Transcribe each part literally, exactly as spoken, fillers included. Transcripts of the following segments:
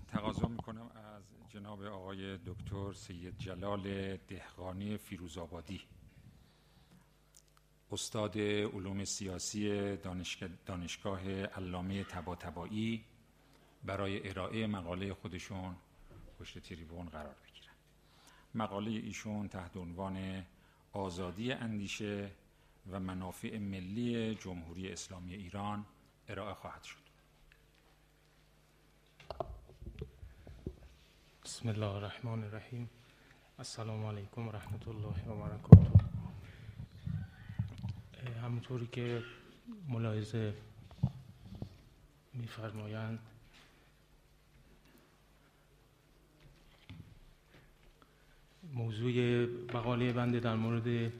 تقاضا میکنم از جناب آقای دکتر سید جلال دهقانی فیروزآبادی، استاد علوم سیاسی دانشگاه, دانشگاه علامه طباطبایی، برای ارائه مقاله خودشون پشت تریبون قرار بگیرن. مقاله ایشون تحت عنوان آزادی اندیشه و منافع ملی جمهوری اسلامی ایران ارائه خواهد شد. بسم الله الرحمن الرحیم. السلام علیکم و رحمت الله و برکاته. همونطوری که ملاحظه می‌فرمایند، موضوع مقاله بنده در مورد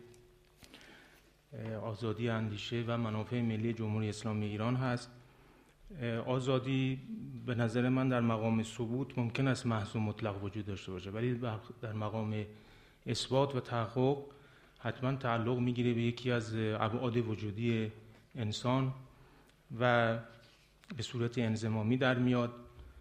آزادی اندیشه و منافع ملی جمهوری اسلامی ایران هست. آزادی به نظر من در مقام ثبوت ممکن است محض و مطلق وجود داشته باشه، ولی در مقام اثبات و تحقق حتما تعلق میگیره به یکی از ابعاد وجودی انسان و به صورت انضمامی در میاد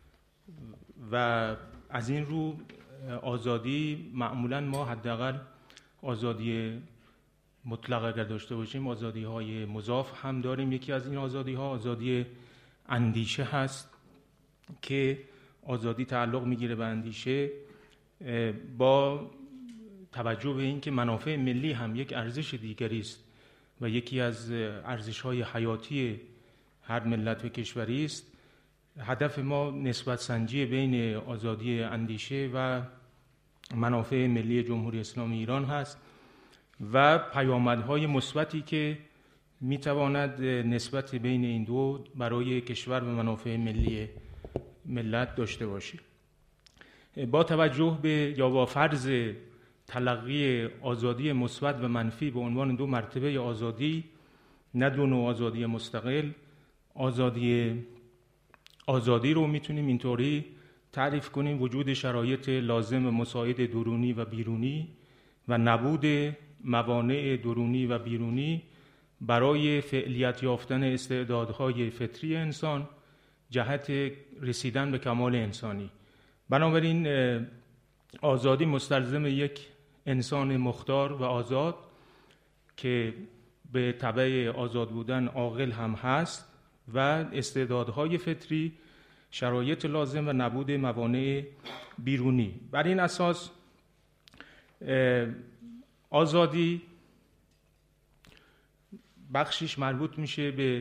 و از این رو آزادی معمولا ما حداقل آزادی مطلق اگر داشته باشیم آزادی های مضاف هم داریم. یکی از این آزادی ها آزادی اندیشه هست که آزادی تعلق میگیره به اندیشه با توجه به این که منافع ملی هم یک ارزش دیگری است و یکی از ارزش‌های حیاتی هر ملت و کشوری است. هدف ما نسبت سنجی بین آزادی اندیشه و منافع ملی جمهوری اسلامی ایران هست و پیامدهای مثبتی که میتواند نسبت بین این دو برای کشور و منافع ملی ملت داشته باشیم. با توجه به یا با فرض تلقی آزادی مثبت و منفی به عنوان دو مرتبه آزادی، نه دو نوع آزادی مستقل، آزادی آزادی رو میتونیم اینطوری تعریف کنیم: وجود شرایط لازم مساعد درونی و بیرونی و نبود موانع درونی و بیرونی برای فعلیت یافتن استعدادهای فطری انسان جهت رسیدن به کمال انسانی. بنابراین آزادی مستلزم یک انسان مختار و آزاد که به تبع آزاد بودن عاقل هم هست و استعدادهای فطری، شرایط لازم و نبود موانع بیرونی. بر این اساس آزادی بخشش مربوط میشه به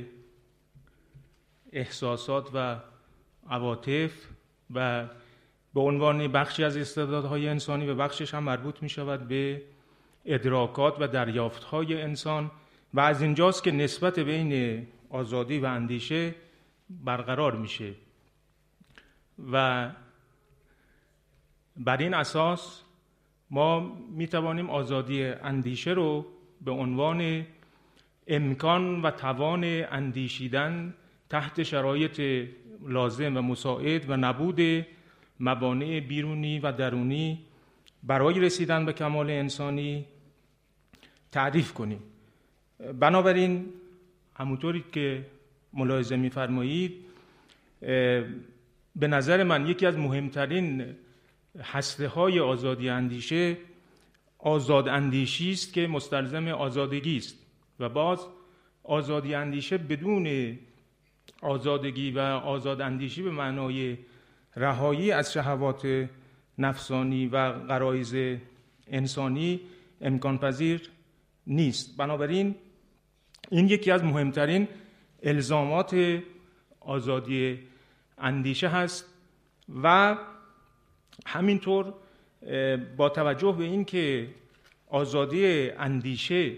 احساسات و عواطف و به عنوان بخشی از استعدادهای انسانی، و بخشش هم مربوط میشود به ادراکات و دریافتهای انسان و از اینجاست که نسبت بین آزادی و اندیشه برقرار میشه و بر این اساس ما میتوانیم آزادی اندیشه رو به عنوان امکان و توان اندیشیدن تحت شرایط لازم و مساعد و نبود موانع بیرونی و درونی برای رسیدن به کمال انسانی تعریف کنیم. بنابراین همونطوری که ملاحظه می‌فرمایید، به نظر من یکی از مهمترین هسته‌های آزادی اندیشه آزاد اندیشی است که مستلزم آزادگی است و باز آزادی اندیشه بدون آزادگی و آزاد اندیشی به معنای رهایی از شهوات نفسانی و غرایز انسانی امکان پذیر نیست. بنابراین این یکی از مهمترین الزامات آزادی اندیشه هست و همینطور با توجه به این که آزادی اندیشه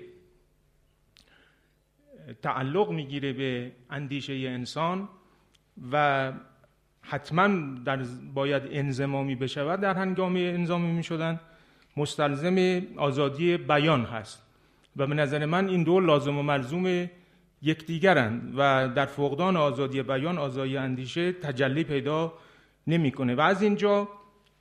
تعلق میگیره به اندیشه انسان و حتما در باید انضمامی بشود، در هنگام انضمامی میشدن مستلزم آزادی بیان هست و به نظر من این دو لازم و ملزوم یکدیگرند و در فقدان آزادی بیان آزادی اندیشه تجلی پیدا نمیکنه و از اینجا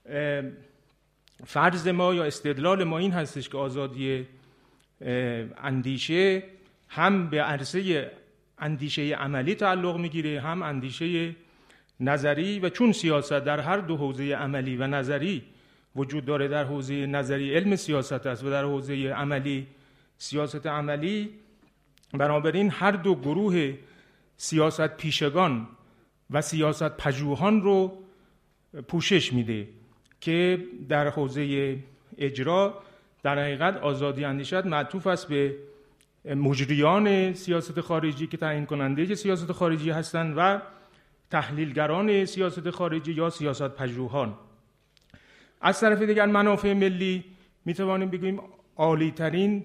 فرض ما یا استدلال ما این هستش که آزادی اندیشه هم به عرصه اندیشه عملی تعلق میگیره، هم اندیشه نظری و چون سیاست در هر دو حوزه عملی و نظری وجود داره، در حوزه نظری علم سیاست است و در حوزه عملی سیاست عملی، بنابراین هر دو گروه سیاست پیشگان و سیاست پژوهان رو پوشش میده که در حوزه اجرا در حقیقت آزادی اندیشه معطوف است به مجریان سیاست خارجی که تعیین کننده سیاست خارجی هستند و تحلیلگران سیاست خارجی یا سیاست پژوهان. از طرف دیگر منافع ملی میتوانیم بگوییم عالی‌ترین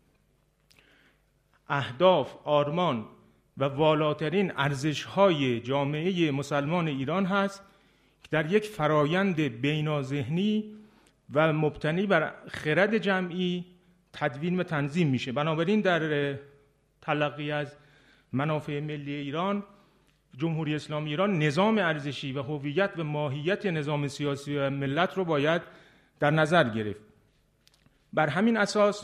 اهداف، آرمان و والاترین ارزش‌های جامعه مسلمان ایران هست که در یک فرایند بیناذهنی و مبتنی بر خرد جمعی تدوین و تنظیم میشه. بنابراین در تلقی از منافع ملی ایران، جمهوری اسلامی ایران نظام ارزشی و هویت و ماهیت نظام سیاسی و ملت رو باید در نظر گرفت. بر همین اساس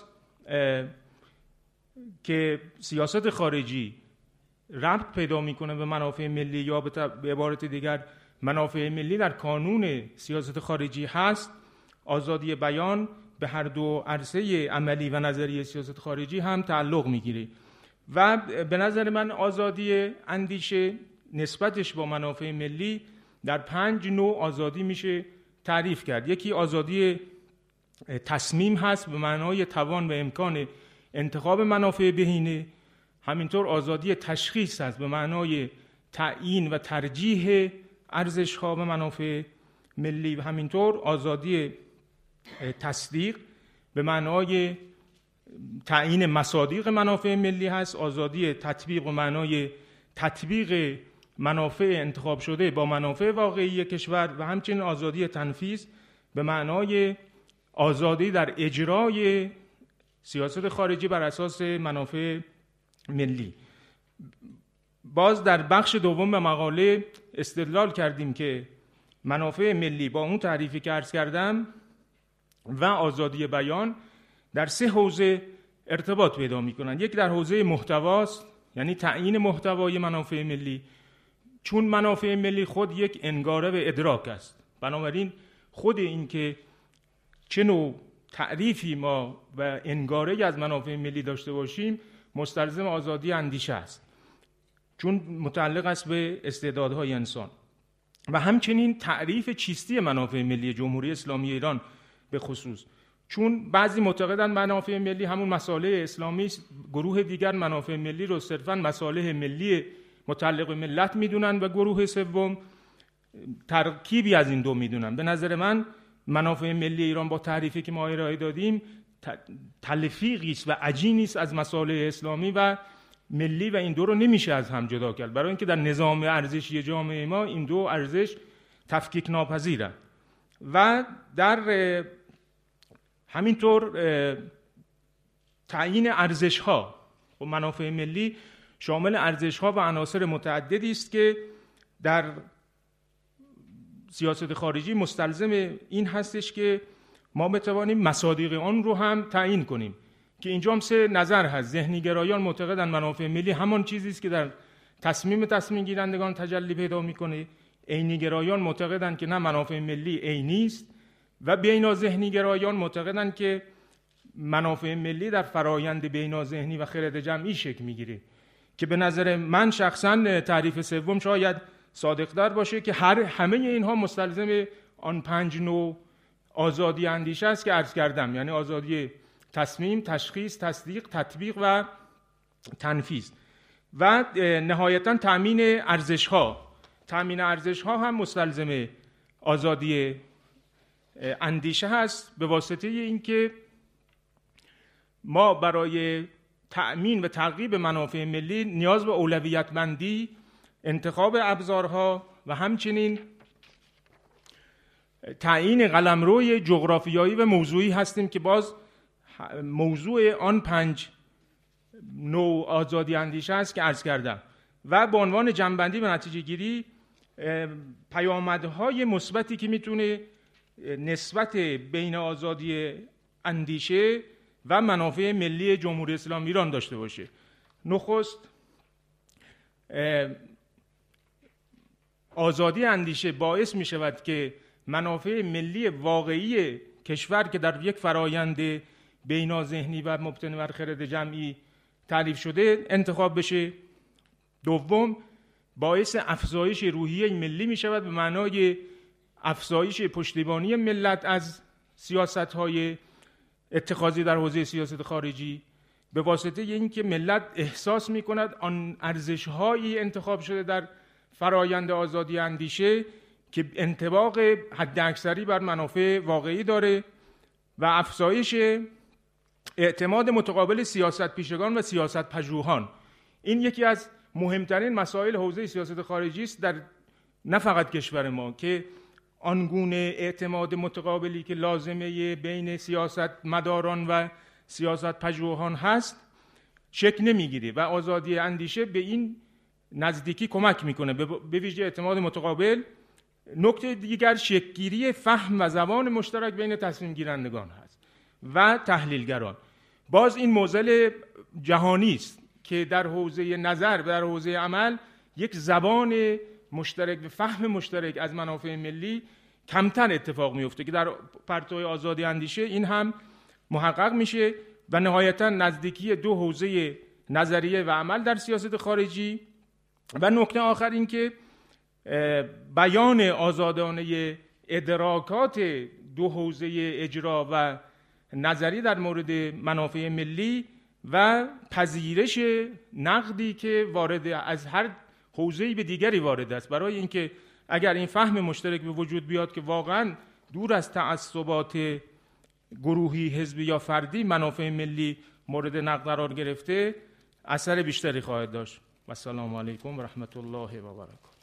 که سیاست خارجی ربط پیدا میکنه به منافع ملی یا به عبارت دیگر منافع ملی در کانون سیاست خارجی هست، آزادی بیان به هر دو عرصه عملی و نظری سیاست خارجی هم تعلق میگیره و به نظر من آزادی اندیشه نسبتش با منافع ملی در پنج نوع آزادی میشه تعریف کرد. یکی آزادی تصمیم هست به معنای توان و امکان انتخاب منافع بهینه، همینطور آزادی تشخیص هست به معنای تعیین و ترجیح ارزش‌ها به منافع ملی و همینطور آزادی تصدیق به معنای تعیین مصادیق منافع ملی هست، آزادی تطبیق به معنای تطبیق منافع انتخاب شده با منافع واقعی کشور و همچنین آزادی تنفیذ به معنای آزادی در اجرای سیاست خارجی بر اساس منافع ملی. باز در بخش دوم مقاله استدلال کردیم که منافع ملی با اون تعریفی که عرض کردم و آزادی بیان در سه حوزه ارتباط پیدا می‌کنند. یک در حوزه محتواست، یعنی تعیین محتوای منافع ملی، چون منافع ملی خود یک انگاره به ادراک است، بنابراین خود این که چه نوع تعریفی ما و انگاره‌ای از منافع ملی داشته باشیم مستلزم آزادی اندیشه است، چون متعلق است به استعدادهای انسان. و همچنین تعریف چیستی منافع ملی جمهوری اسلامی ایران به خصوص، چون بعضی معتقدند منافع ملی همون مصالح اسلامی است، گروه دیگر منافع ملی رو صرفاً مصالح ملی متعلق به ملت میدونن و گروه سوم ترکیبی از این دو میدونن. به نظر من منافع ملی ایران با تعریفی که ما ارائه دادیم تلفیقی است و عجینی است از مصالح اسلامی و ملی و این دو رو نمیشه از هم جدا کرد، برای اینکه در نظام ارزشی جامعه ما این دو ارزش تفکیک ناپذیرند. و در همینطور تعیین ارزش‌ها و منافع ملی شامل ارزش‌ها و عناصر متعددی است که در سیاست خارجی مستلزم این هستش که ما بتوانیم مصادیق آن رو هم تعیین کنیم، که اینجا هم سه نظر هست. ذهنی گرایان معتقدند منافع ملی همان چیزی است که در تصمیم تصمیم گیرندگان تجلی پیدا می‌کنه، عینی گرایان معتقدند که نه، منافع ملی عینی است، و بینا ذهنی گرایان معتقدند که منافع ملی در فرایند بینا ذهنی و خرد جمعی شکل می‌گیره، که به نظر من شخصاً تعریف سوم شاید صادق‌تر باشه که هر همه اینها مستلزم آن پنج نوع آزادی اندیشه است که عرض کردم، یعنی آزادی تصمیم، تشخیص، تصدیق، تطبیق و تنفیذ. و نهایتاً تامین ارزش‌ها. تامین ارزش‌ها هم مستلزم آزادی اندیشه هست، به واسطه اینکه ما برای تأمین و تعقیب منافع ملی نیاز به اولویت بندی، انتخاب ابزارها و همچنین تعیین قلمروی جغرافیایی و موضوعی هستیم که باز موضوع آن پنج نوع آزادی اندیشه است که عرض کردم. و به عنوان جمع‌بندی به نتیجه گیری پیامدهای مثبتی که میتونه نسبت بین آزادی اندیشه و منافع ملی جمهوری اسلامی ایران داشته باشه. نخست آزادی اندیشه باعث می شود که منافع ملی واقعی کشور که در یک فرایند بینا ذهنی و مبتنی بر خرد جمعی تعریف شده انتخاب بشه. دوم، باعث افزایش روحیه ملی می شود به معنای افزایش پشتیبانی ملت از سیاست‌های اتخاذی در حوزه سیاست خارجی، به واسطه اینکه ملت احساس می کند آن ارزش‌هایی انتخاب شده در فرایند آزادی اندیشه که انطباق حداکثری بر منافع واقعی داره و افزایش اعتماد متقابل سیاست پیشگان و سیاست پژوهان. این یکی از مهمترین مسائل حوزه سیاست خارجی است در نه فقط کشور ما، که آنگونه اعتماد متقابلی که لازمه بین سیاست مداران و سیاست پژوهان هست شکل نمیگیره و آزادی اندیشه به این نزدیکی کمک میکنه، به ویژه اعتماد متقابل. نکته دیگر شکل‌گیری فهم و زبان مشترک بین تصمیم گیرندگان هست و تحلیلگران. باز این معضل جهانی است که در حوزه نظر و در حوزه عمل یک زبان مشترک و فهم مشترک از منافع ملی کمتر اتفاق میفته که در پرتو آزادی اندیشه این هم محقق میشه و نهایتا نزدیکی دو حوزه نظریه و عمل در سیاست خارجی. و نکته آخر این که بیان آزادانه ادراکات دو حوزه اجرا و نظری در مورد منافع ملی و پذیرش نقدی که وارد از هر حوزه‌ای به دیگری وارد است، برای اینکه اگر این فهم مشترک به وجود بیاد که واقعاً دور از تعصبات گروهی، حزبی یا فردی منافع ملی مورد نقد قرار گرفته، اثر بیشتری خواهد داشت. و السلام علیکم و رحمت الله و برکاته.